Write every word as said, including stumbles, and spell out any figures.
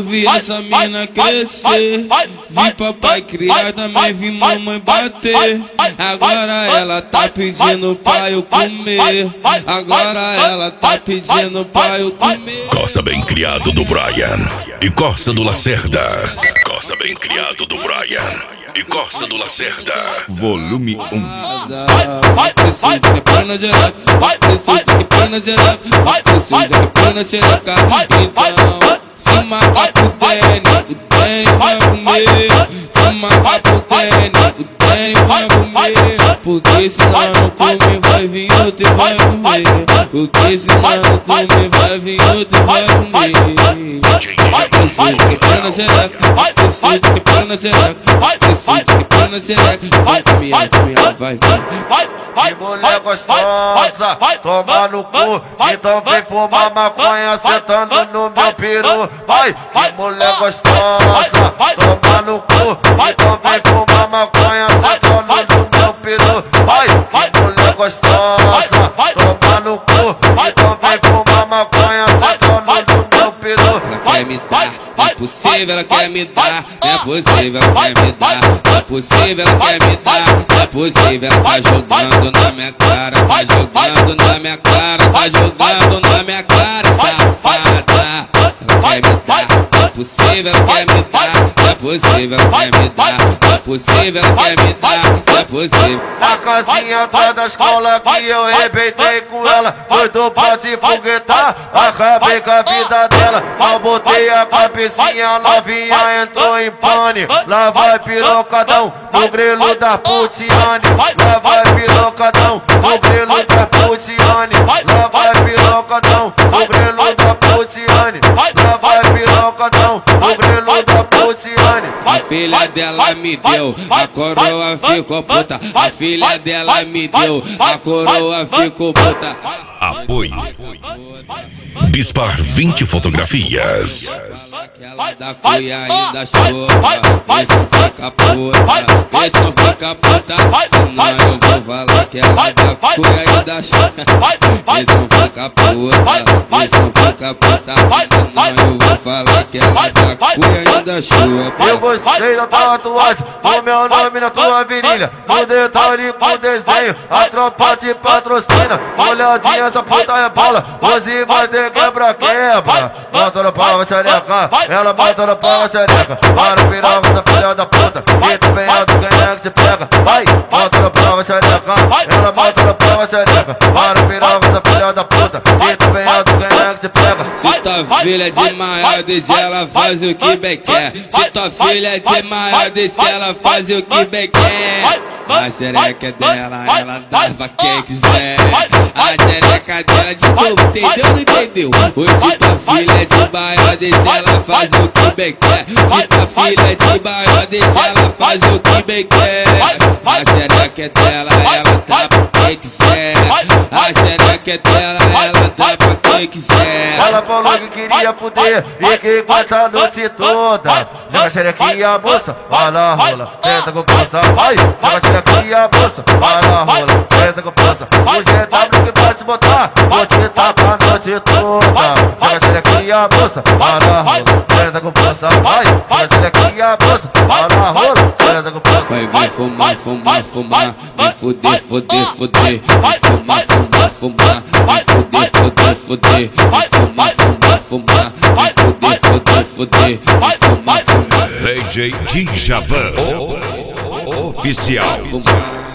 vi essa mina crescer, vi papai criar, também vi mamãe bater. Agora ela tá pedindo pra eu comer, agora ela tá pedindo pra eu comer. Corsa bem criado do Brian e Corsa do Lacerda. Corsa bem criado do Brian e Corsa do Lacerda. Volume um. Preciso de plana geral, preciso de plana geral, preciso de plana geral. Então, se marcar pro tênis, o tênis vai comer. Se marcar pro tênis, o tênis vai comer. Porque se nós não comer, vai vir outro e vai comer. Porque se nós não comer, vai vir outro e vai comer. Preciso de plana geral, preciso de plana geral, preciso de plana geral. Vai comer, vai comer, vai, vai. Que mulher gostosa, toma no cu, então vem fumar maconha sentando no meu peru. Vai, que mulher gostosa, toma no cu, então vem fumar maconha sentando no meu peru. Vai, que mulher gostosa, toma no cu, então vem fumar maconha sentando no meu peru. Ela quer me dar, não é possível, ela quer me dar, não é possível, ela quer me dar, não é possível, ela quer me dar, não é possível, ela tá jogando na minha cara, tá jogando na minha cara, tá jogando na minha cara, safada. Ela quer me dar, não é possível, ela quer me dar, não é possível, ela quer me dar, não é possível, ela quer me dar, não é possível. Na casinha atrás da escola que eu arrebentei com ela, doido pra te foguetar, acabei com a vida dela. Mal botei a cabecinha, novinha entrou em pane. Lá vai pirocadão, no grilo da Putiane. Lá vai pirocadão, no grilo da Putiane. Lá vai pirocadão, no grilo da Putiane. Lá vai pirocadão, no grilo da Putiane. A filha dela me deu, a coroa ficou puta. A filha dela me deu, a coroa ficou puta. Apoio Bispar vinte fotografias. Aquela da cuia ainda chora, vê se não fica puta, vê se não fica puta. Não, eu vou falar que ela da cuia ainda chora, vê se não fica puta, vê se não fica puta. Não, eu vou falar que ela da cuia ainda chora. Eu gostei da tatuagem, do meu nome na tua virilha, no detalhe com desenho, a tropa te patrocina. Olhadinha, essa puta é bola, hoje vai ter quebra-quebra. Bota no pau, xereca, ela bota no pau, xereca. Para o piroca, essa filha da puta, que também é do quem é que se pega. Vai, bota no pau, xereca, ela bota no pau, xereca. Para o piroca, essa filha da puta, que também é do quem é que se pega. Se tua filha é de maior desde ela faz o que bem quer. Se tua filha é de maior desde ela faz o que bem quer. A xereca dela, ela dá pra quem quiser. A xereca dela de novo, entendeu ou não entendeu? Hoje tua filha é de maior desde ela faz o que bem quer. Se tua filha é de maior desde ela faz o que bem quer. A xereca dela, ela dá pra quem quiser. A xereca dela, ela dá pra quem quiser. Ela falou que queria fuder e que quarta a noite toda. Joga a xerequinha, moça, vai na rola, senta com força, vai. Joga a xerequinha, moça, vai na rola, senta com força. O G W que vai te botar, vou te tacar a noite toda. Joga a xerequinha, moça, vai na rola, senta com força, vai. Joga a xerequinha, moça, vai na rola, senta com força. Vai vir fumar, fumar, fumar, me fuder, fuder, fuder. Me fumar, fumar, fumar, me fuder, fuder, fuder. Me fumar, fumar, fumar, me fuder, fuder, fuder. Me fumar, fumar. D J Djavan Oficial.